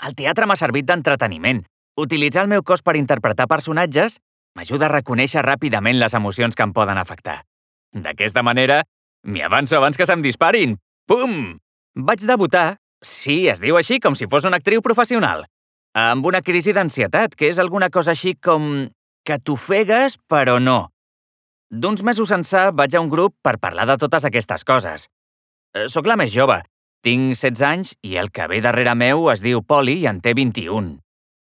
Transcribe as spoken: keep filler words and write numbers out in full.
El teatre m'ha servit d'entreteniment. Utilitzar el meu cos per interpretar personatges m'ajuda a reconèixer ràpidament les emocions que em poden afectar. D'aquesta manera, m'hi avanço abans que se'm disparin. Pum! Vaig debutar, sí, es diu així com si fos una actriu professional, amb una crisi d'ansietat, que és alguna cosa així com que t'ofegues però no. D'uns mesos ençà vaig a un grup per parlar de totes aquestes coses. Soc la més jove, tinc setze anys i el que ve darrere meu es diu Poli i en té vint-i-un.